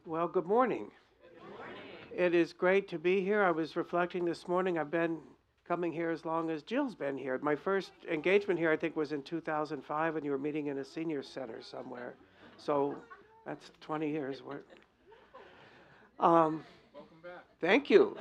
Well, good morning. It is great to be here. I was reflecting this morning. I've been coming here as long as Jill's been here. My first engagement here, I think, was in 2005, and you were meeting in a senior center somewhere. So that's 20 years. Um, Thank you.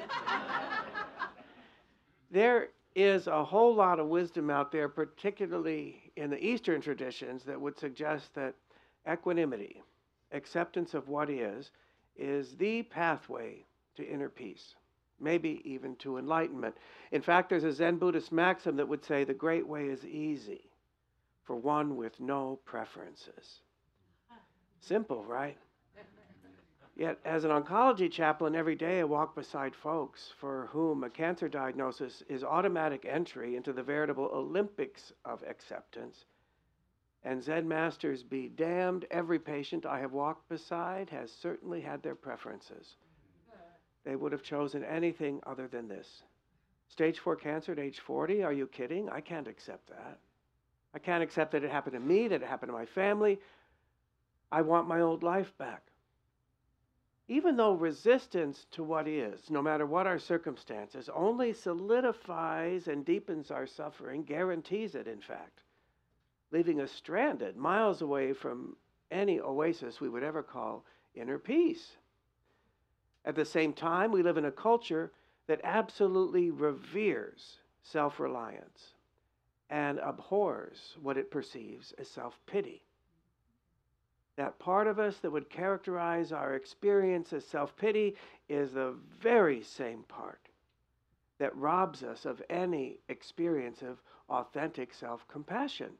There is a whole lot of wisdom out there, particularly in the Eastern traditions, that would suggest that equanimity, acceptance of what is the pathway to inner peace, maybe even to enlightenment. In fact, there's a Zen Buddhist maxim that would say the great way is easy for one with no preferences. Simple, right? Yet, as an oncology chaplain, every day I walk beside folks for whom a cancer diagnosis is automatic entry into the veritable Olympics of acceptance. And Zen masters be damned, every patient I have walked beside has certainly had their preferences. They would have chosen anything other than this. Stage 4 cancer at age 40? Are you kidding? I can't accept that. I can't accept that it happened to me, that it happened to my family. I want my old life back. Even though resistance to what is, no matter what our circumstances, only solidifies and deepens our suffering, guarantees it, in fact, leaving us stranded miles away from any oasis we would ever call inner peace. At the same time, we live in a culture that absolutely reveres self-reliance and abhors what it perceives as self-pity. That part of us that would characterize our experience as self-pity is the very same part that robs us of any experience of authentic self-compassion.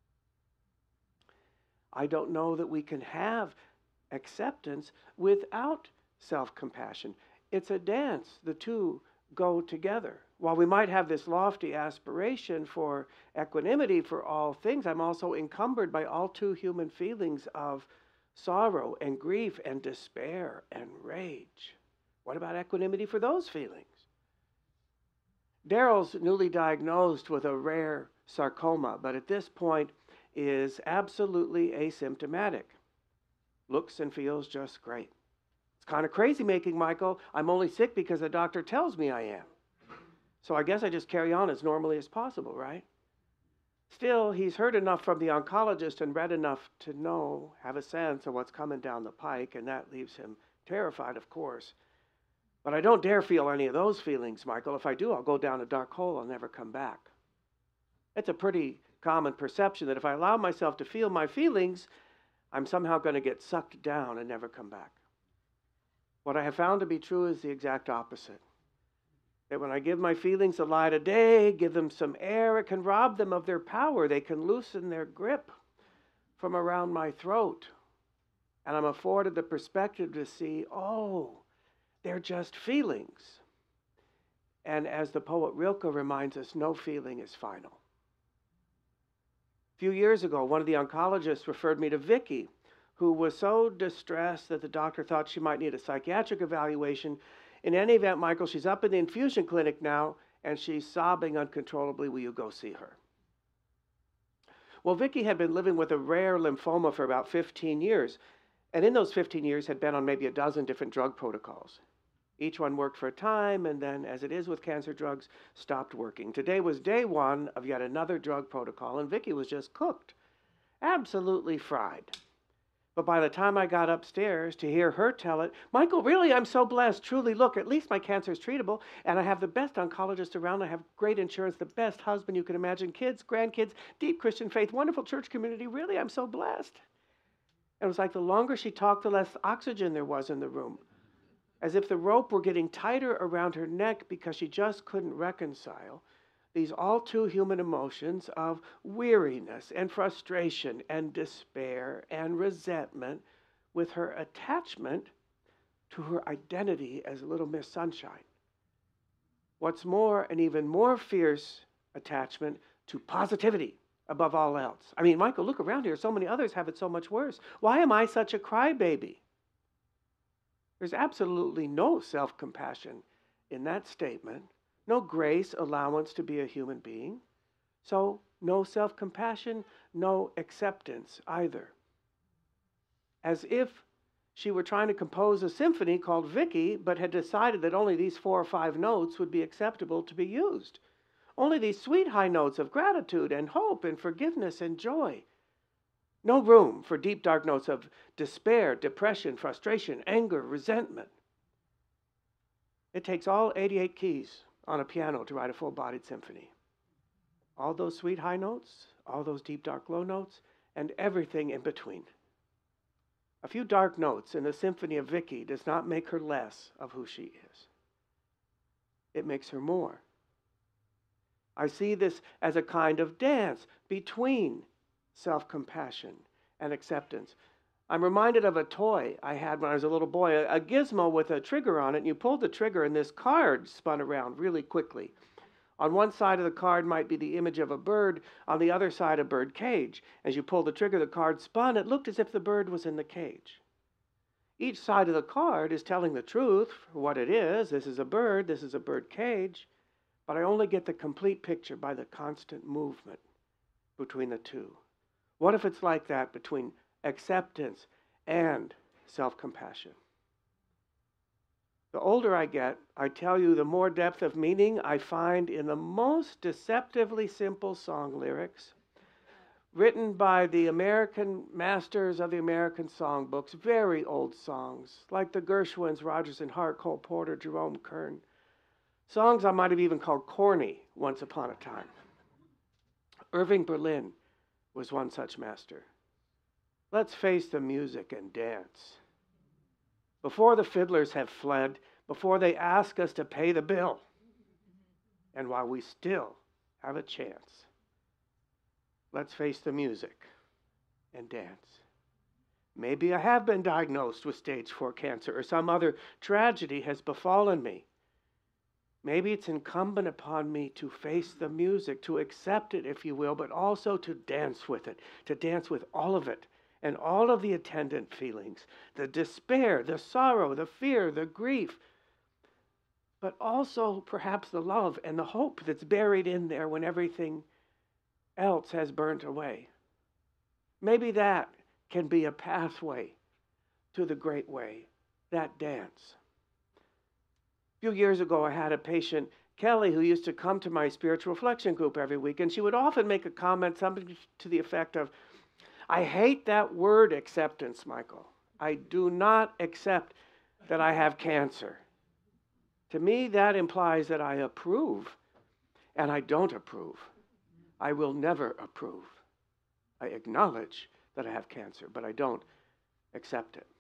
I don't know that we can have acceptance without self-compassion. It's a dance. The two go together. While we might have this lofty aspiration for equanimity for all things, I'm also encumbered by all too human feelings of sorrow and grief and despair and rage. What about equanimity for those feelings? Daryl's newly diagnosed with a rare sarcoma, but at this point is absolutely asymptomatic. Looks and feels just great. It's kind of crazy making, Michael. I'm only sick because the doctor tells me I am. So I guess I just carry on as normally as possible, right? Still, he's heard enough from the oncologist and read enough to know, have a sense of what's coming down the pike, and that leaves him terrified, of course. But I don't dare feel any of those feelings, Michael. If I do, I'll go down a dark hole. I'll never come back. It's a pretty common perception that if I allow myself to feel my feelings, I'm somehow going to get sucked down and never come back. What I have found to be true is the exact opposite. That when I give my feelings the light of day, give them some air, it can rob them of their power. They can loosen their grip from around my throat. And I'm afforded the perspective to see, oh, they're just feelings. And as the poet Rilke reminds us, no feeling is final. A few years ago, one of the oncologists referred me to Vicky, who was so distressed that the doctor thought she might need a psychiatric evaluation. In any event, Michael, she's up in the infusion clinic now, and she's sobbing uncontrollably. Will you go see her? Well, Vicky had been living with a rare lymphoma for about 15 years, and in those 15 years had been on maybe a dozen different drug protocols. Each one worked for a time, and then, as it is with cancer drugs, stopped working. Today was day one of yet another drug protocol, and Vicky was just cooked, absolutely fried. But by the time I got upstairs to hear her tell it, Michael, really, I'm so blessed. Truly, look, at least my cancer is treatable, and I have the best oncologist around. I have great insurance, the best husband you can imagine, kids, grandkids, deep Christian faith, wonderful church community. Really, I'm so blessed. And it was like the longer she talked, the less oxygen there was in the room, as if the rope were getting tighter around her neck because she just couldn't reconcile these all too human emotions of weariness and frustration and despair and resentment with her attachment to her identity as Little Miss Sunshine. What's more, an even more fierce attachment to positivity above all else. I mean, Michael, look around here. So many others have it so much worse. Why am I such a crybaby? There's absolutely no self-compassion in that statement. No grace, allowance to be a human being. So no self-compassion, no acceptance either. As if she were trying to compose a symphony called Vicky, but had decided that only these 4 or 5 notes would be acceptable to be used. Only these sweet high notes of gratitude and hope and forgiveness and joy. No room for deep, dark notes of despair, depression, frustration, anger, resentment. It takes all 88 keys on a piano to write a full-bodied symphony. All those sweet high notes, all those deep, dark low notes, and everything in between. A few dark notes in the symphony of Vicky does not make her less of who she is. It makes her more. I see this as a kind of dance between self-compassion and acceptance. I'm reminded of a toy I had when I was a little boy, a gizmo with a trigger on it, and you pulled the trigger and this card spun around really quickly. On one side of the card might be the image of a bird, on the other side a bird cage. As you pulled the trigger, the card spun. It looked as if the bird was in the cage. Each side of the card is telling the truth for what it is. This is a bird cage. But I only get the complete picture by the constant movement between the two. What if it's like that between acceptance and self-compassion? The older I get, I tell you, the more depth of meaning I find in the most deceptively simple song lyrics written by the American masters of the American songbooks, very old songs, like the Gershwins, Rodgers and Hart, Cole Porter, Jerome Kern. Songs I might have even called corny once upon a time. Irving Berlin was one such master. Let's face the music and dance. Before the fiddlers have fled, before they ask us to pay the bill, and while we still have a chance, let's face the music and dance. Maybe I have been diagnosed with stage 4 cancer or some other tragedy has befallen me. Maybe it's incumbent upon me to face the music, to accept it, if you will, but also to dance with it, to dance with all of it and all of the attendant feelings, the despair, the sorrow, the fear, the grief, but also perhaps the love and the hope that's buried in there when everything else has burnt away. Maybe that can be a pathway to the great way, that dance. A few years ago, I had a patient, Kelly, who used to come to my spiritual reflection group every week, and she would often make a comment, something to the effect of, I hate that word acceptance, Michael. I do not accept that I have cancer. To me, that implies that I approve, and I don't approve. I will never approve. I acknowledge that I have cancer, but I don't accept it.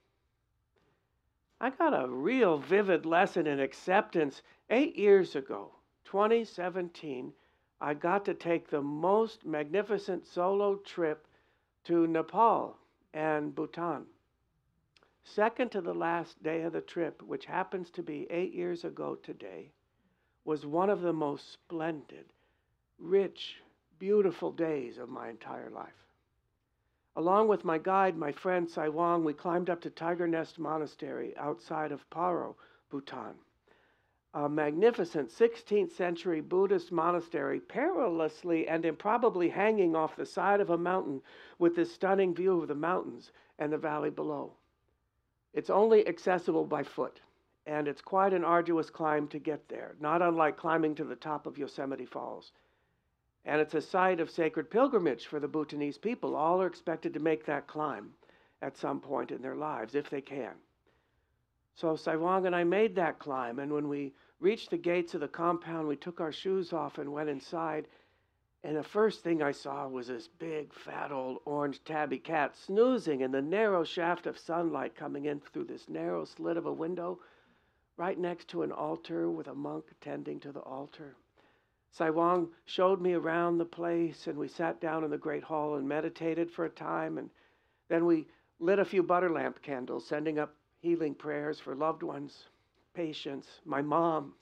I got a real vivid lesson in acceptance 8 years ago, 2017. I got to take the most magnificent solo trip to Nepal and Bhutan. Second to the last day of the trip, which happens to be 8 years ago today, was one of the most splendid, rich, beautiful days of my entire life. Along with my guide, my friend Sai Wang, we climbed up to Tiger Nest Monastery outside of Paro, Bhutan. A magnificent 16th century Buddhist monastery, perilously and improbably hanging off the side of a mountain with this stunning view of the mountains and the valley below. It's only accessible by foot, and it's quite an arduous climb to get there, not unlike climbing to the top of Yosemite Falls. And it's a site of sacred pilgrimage for the Bhutanese people. All are expected to make that climb at some point in their lives, if they can. So Sai Wang and I made that climb, and when we reached the gates of the compound, we took our shoes off and went inside, and the first thing I saw was this big, fat, old orange tabby cat snoozing in the narrow shaft of sunlight coming in through this narrow slit of a window right next to an altar with a monk tending to the altar. Sai Wang showed me around the place, and we sat down in the great hall and meditated for a time, and then we lit a few butter lamp candles, sending up healing prayers for loved ones, patients, my mom.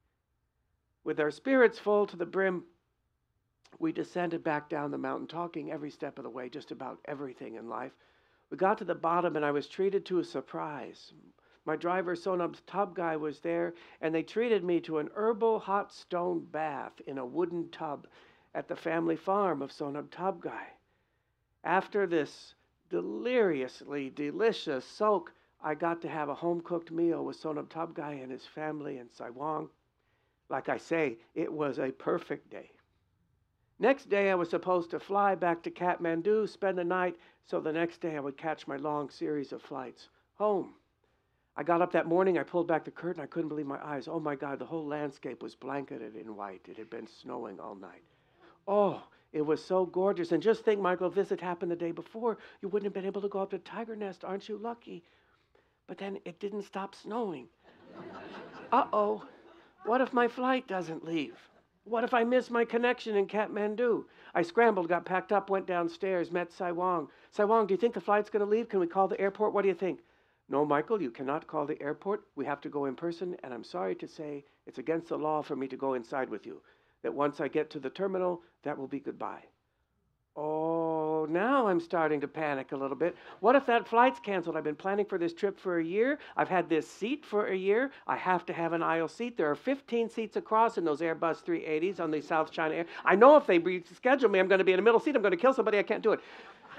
With our spirits full to the brim, we descended back down the mountain, talking every step of the way, just about everything in life. We got to the bottom, and I was treated to a surprise. My driver, Sonam Tub Guy, was there, and they treated me to an herbal hot stone bath in a wooden tub at the family farm of Sonam Tub Guy. After this deliriously delicious soak, I got to have a home-cooked meal with Sonam Tabgai and his family in Saigon. Like I say, it was a perfect day. Next day, I was supposed to fly back to Kathmandu, spend the night, so the next day I would catch my long series of flights home. I got up that morning, I pulled back the curtain, I couldn't believe my eyes. Oh my God, the whole landscape was blanketed in white. It had been snowing all night. Oh, it was so gorgeous. And just think, Michael, if this had happened the day before, you wouldn't have been able to go up to Tiger Nest. Aren't you lucky? But then it didn't stop snowing. Uh-oh, what if my flight doesn't leave? What if I miss my connection in Kathmandu? I scrambled, got packed up, went downstairs, met Sai Wang. Sai Wang, do you think the flight's going to leave? Can we call the airport? What do you think? No, Michael, you cannot call the airport. We have to go in person, and I'm sorry to say it's against the law for me to go inside with you. That once I get to the terminal, that will be goodbye. Oh, now I'm starting to panic a little bit. What if that flight's canceled? I've been planning for this trip for a year. I've had this seat for a year. I have to have an aisle seat. There are 15 seats across in those Airbus 380s on the South China Air. I know if they reschedule me, I'm going to be in the middle seat. I'm going to kill somebody. I can't do it.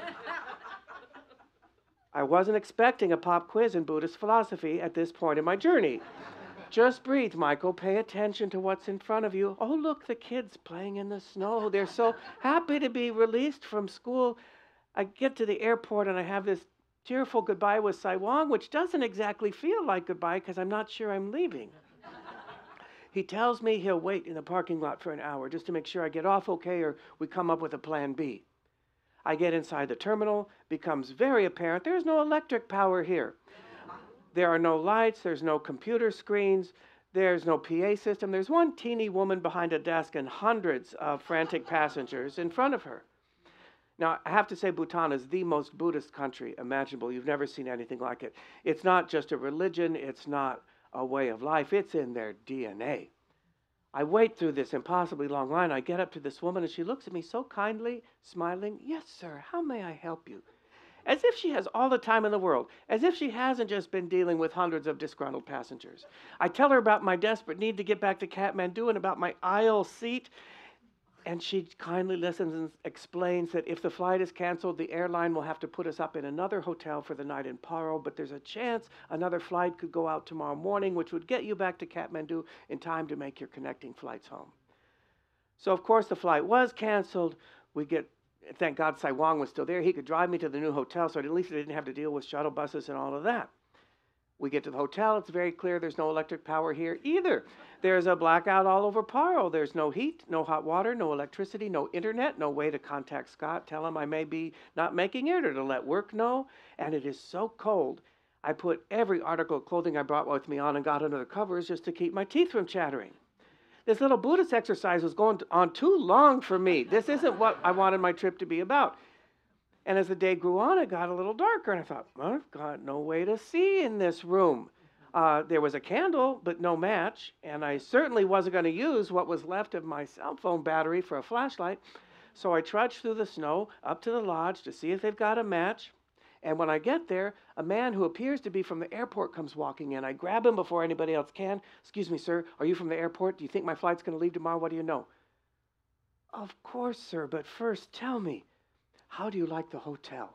I wasn't expecting a pop quiz in Buddhist philosophy at this point in my journey. Just breathe, Michael. Pay attention to what's in front of you. Oh, look, the kids playing in the snow. They're so happy to be released from school. I get to the airport and I have this tearful goodbye with Sai Wang, which doesn't exactly feel like goodbye because I'm not sure I'm leaving. He tells me he'll wait in the parking lot for an hour just to make sure I get off okay or we come up with a plan B. I get inside the terminal, becomes very apparent there's no electric power here. There are no lights, there's no computer screens, there's no PA system. There's one teeny woman behind a desk and hundreds of frantic passengers in front of her. Now, I have to say Bhutan is the most Buddhist country imaginable. You've never seen anything like it. It's not just a religion, it's not a way of life, it's in their DNA. I wait through this impossibly long line. I get up to this woman and she looks at me so kindly, smiling. Yes, sir, how may I help you? As if she has all the time in the world, as if she hasn't just been dealing with hundreds of disgruntled passengers. I tell her about my desperate need to get back to Kathmandu and about my aisle seat, and she kindly listens and explains that if the flight is canceled, the airline will have to put us up in another hotel for the night in Paro, but there's a chance another flight could go out tomorrow morning, which would get you back to Kathmandu in time to make your connecting flights home. So, of course, the flight was canceled. Thank God Sai Wang was still there. He could drive me to the new hotel, so at least I didn't have to deal with shuttle buses and all of that. We get to the hotel. It's very clear there's no electric power here either. There's a blackout all over Paro. There's no heat, no hot water, no electricity, no internet, no way to contact Scott, tell him I may be not making it or to let work know. And it is so cold. I put every article of clothing I brought with me on and got under the covers just to keep my teeth from chattering. This little Buddhist exercise was going on too long for me. This isn't what I wanted my trip to be about. And as the day grew on, it got a little darker, and I thought, well, I've got no way to see in this room. There was a candle, but no match, and I certainly wasn't going to use what was left of my cell phone battery for a flashlight. So I trudged through the snow up to the lodge to see if they've got a match. And when I get there, a man who appears to be from the airport comes walking in. I grab him before anybody else can. Excuse me, sir, are you from the airport? Do you think my flight's going to leave tomorrow? What do you know? Of course, sir, but first tell me, how do you like the hotel?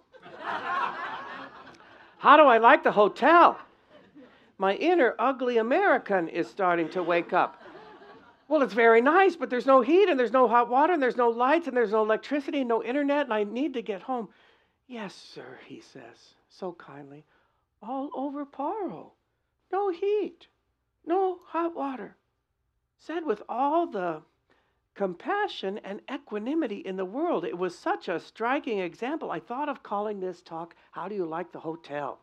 How do I like the hotel? My inner ugly American is starting to wake up. Well, it's very nice, but there's no heat, and there's no hot water, and there's no lights, and there's no electricity, no internet, and I need to get home. Yes, sir, he says, so kindly. All over Paro. No heat. No hot water. Said with all the compassion and equanimity in the world. It was such a striking example. I thought of calling this talk, How Do You Like the Hotel?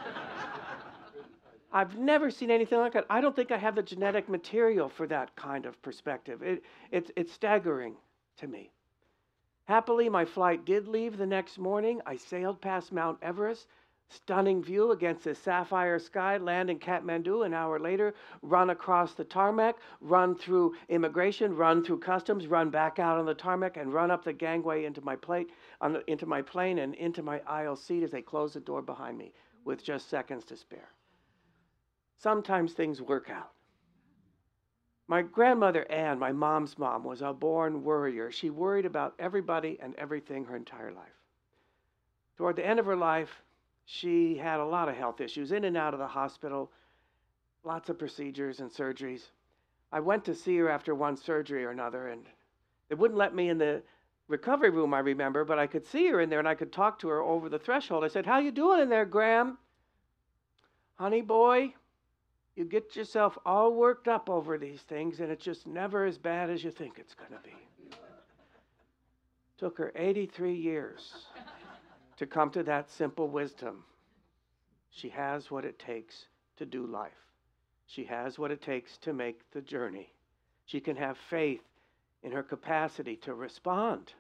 I've never seen anything like it. I don't think I have the genetic material for that kind of perspective. It's staggering to me. Happily, my flight did leave the next morning. I sailed past Mount Everest, stunning view against the sapphire sky, land in Kathmandu an hour later, run across the tarmac, run through immigration, run through customs, run back out on the tarmac, and run up the gangway into my plane and into my aisle seat as they close the door behind me with just seconds to spare. Sometimes things work out. My grandmother Anne, my mom's mom, was a born worrier. She worried about everybody and everything her entire life. Toward the end of her life, She had a lot of health issues, in and out of the hospital, lots of procedures and surgeries. I went to see her after one surgery or another, and they wouldn't let me in the recovery room, I remember, but I could see her in there and I could talk to her over the threshold. I said, "How you doing in there, Graham? Honey boy, you get yourself all worked up over these things and it's just never as bad as you think it's going to be." Took her 83 years to come to that simple wisdom. She has what it takes to do life. She has what it takes to make the journey. She can have faith in her capacity to respond.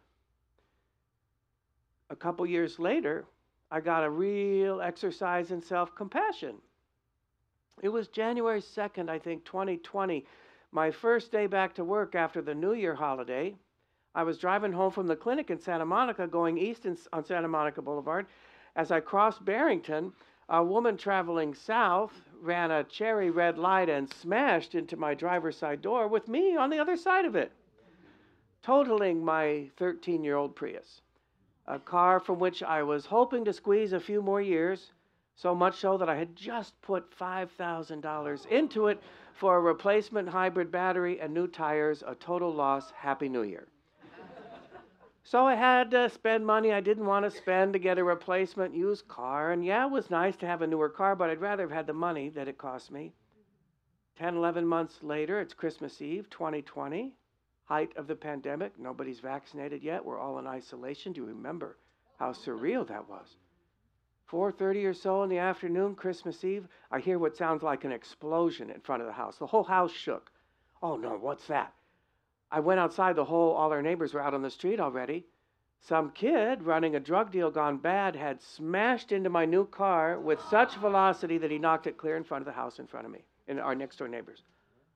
A couple years later, I got a real exercise in self-compassion. It was January 2nd, I think, 2020, my first day back to work after the New Year holiday. I was driving home from the clinic in Santa Monica, going east on Santa Monica Boulevard. As I crossed Barrington, a woman traveling south ran a cherry red light and smashed into my driver's side door with me on the other side of it, totaling my 13-year-old Prius, a car from which I was hoping to squeeze a few more years, so much so that I had just put $5,000 into it for a replacement hybrid battery and new tires, a total loss. Happy New Year. So I had to spend money I didn't want to spend to get a replacement used car. And yeah, it was nice to have a newer car, but I'd rather have had the money that it cost me. 10, 11 months later, it's Christmas Eve, 2020, height of the pandemic. Nobody's vaccinated yet. We're all in isolation. Do you remember how surreal that was? 4:30 or so in the afternoon, Christmas Eve, I hear what sounds like an explosion in front of the house. The whole house shook. Oh no, what's that? I went outside, all our neighbors were out on the street already. Some kid running a drug deal gone bad had smashed into my new car with such velocity that he knocked it clear in front of the house in front of me, and our next door neighbors.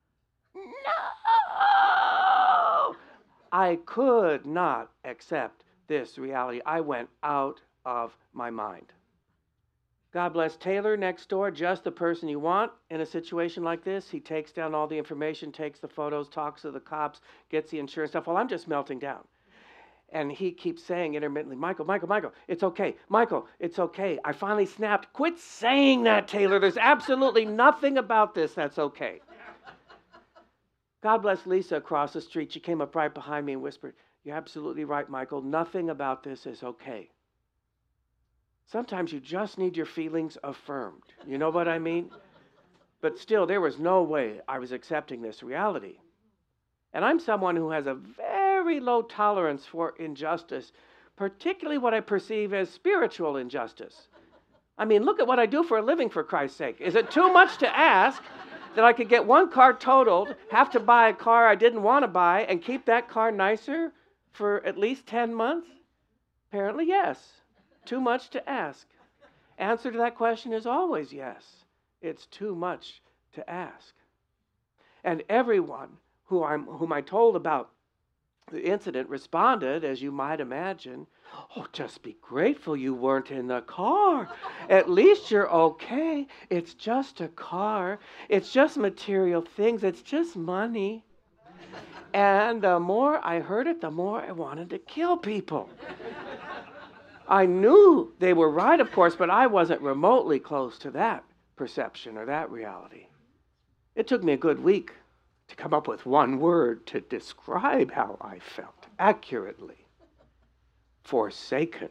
No! I could not accept this reality. I went out of my mind. God bless Taylor next door, just the person you want in a situation like this. He takes down all the information, takes the photos, talks to the cops, gets the insurance stuff. Well, I'm just melting down. And he keeps saying intermittently, Michael, it's okay. Michael, it's okay. I finally snapped. Quit saying that, Taylor. There's absolutely nothing about this that's okay. God bless Lisa across the street. She came up right behind me and whispered, "You're absolutely right, Michael. Nothing about this is okay." Sometimes you just need your feelings affirmed. You know what I mean? But still, there was no way I was accepting this reality. And I'm someone who has a very low tolerance for injustice, particularly what I perceive as spiritual injustice. I mean, look at what I do for a living, for Christ's sake. Is it too much to ask that I could get one car totaled, have to buy a car I didn't want to buy, and keep that car nicer for at least 10 months? Apparently, yes. Too much to ask. Answer to that question is always yes. It's too much to ask. And everyone whom I told about the incident responded, as you might imagine, "Oh, just be grateful you weren't in the car. At least you're okay. It's just a car. It's just material things. It's just money." And the more I heard it, the more I wanted to kill people. I knew they were right, of course, but I wasn't remotely close to that perception or that reality. It took me a good week to come up with one word to describe how I felt accurately. Forsaken.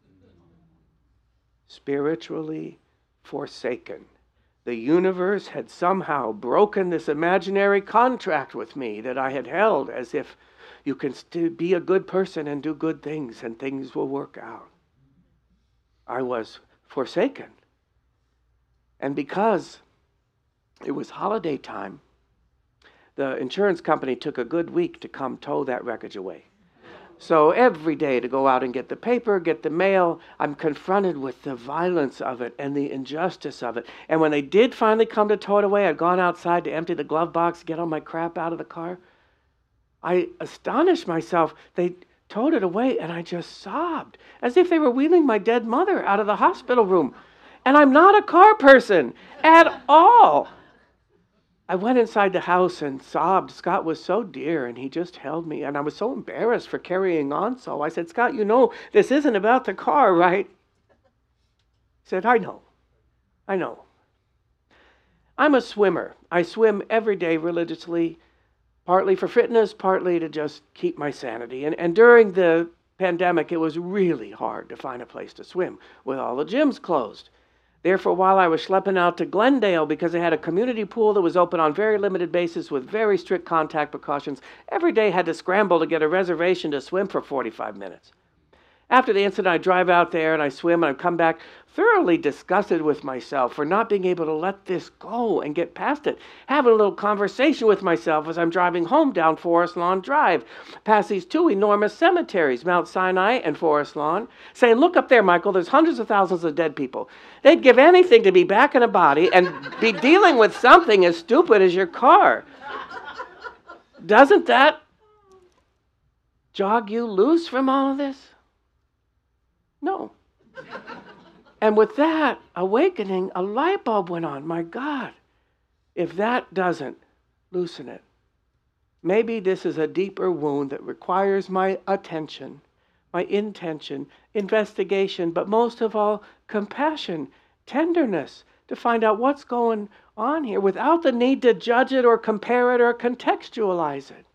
Spiritually forsaken. The universe had somehow broken this imaginary contract with me that I had held, as if you can still be a good person and do good things and things will work out. I was forsaken. And because it was holiday time, the insurance company took a good week to come tow that wreckage away. So every day to go out and get the paper, get the mail, I'm confronted with the violence of it and the injustice of it. And when they did finally come to tow it away, I'd gone outside to empty the glove box, get all my crap out of the car. I astonished myself. They towed it away, and I just sobbed, as if they were wheeling my dead mother out of the hospital room. And I'm not a car person at all. I went inside the house and sobbed. Scott was so dear, and he just held me, and I was so embarrassed for carrying on so. I said, "Scott, you know this isn't about the car, right?" He said, I know. I'm a swimmer. I swim every day religiously, partly for fitness, partly to just keep my sanity. And during the pandemic, it was really hard to find a place to swim with all the gyms closed. Therefore, while I was schlepping out to Glendale because they had a community pool that was open on very limited basis with very strict contact precautions, every day I had to scramble to get a reservation to swim for 45 minutes. After the incident, I drive out there and I swim and I come back thoroughly disgusted with myself for not being able to let this go and get past it. Having a little conversation with myself as I'm driving home down Forest Lawn Drive, past these two enormous cemeteries, Mount Sinai and Forest Lawn, saying, look up there, Michael, there's hundreds of thousands of dead people. They'd give anything to be back in a body and be dealing with something as stupid as your car. Doesn't that jog you loose from all of this? No. And with that awakening, a light bulb went on. My God, if that doesn't loosen it, maybe this is a deeper wound that requires my attention, my intention, investigation, but most of all, compassion, tenderness, to find out what's going on here without the need to judge it or compare it or contextualize it.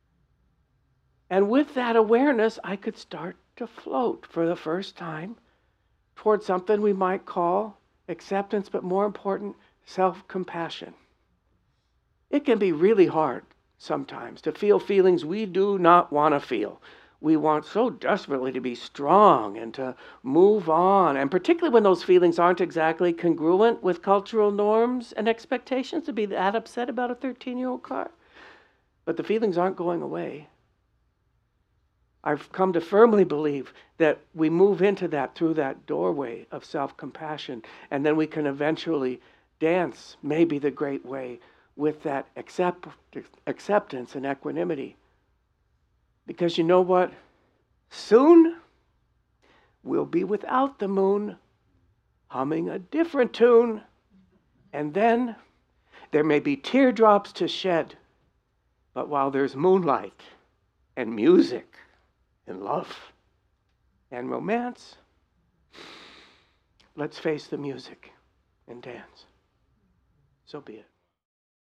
And with that awareness, I could start to float for the first time towards something we might call acceptance, but more important, self-compassion. It can be really hard sometimes to feel feelings we do not want to feel. We want so desperately to be strong and to move on, and particularly when those feelings aren't exactly congruent with cultural norms and expectations, to be that upset about a 13-year-old car. But the feelings aren't going away. I've come to firmly believe that we move into that through that doorway of self-compassion, and then we can eventually dance, maybe the great way, with that acceptance and equanimity. Because you know what? Soon we'll be without the moon, humming a different tune, and then there may be teardrops to shed, but while there's moonlight and music and love and romance, let's face the music and dance. So be it.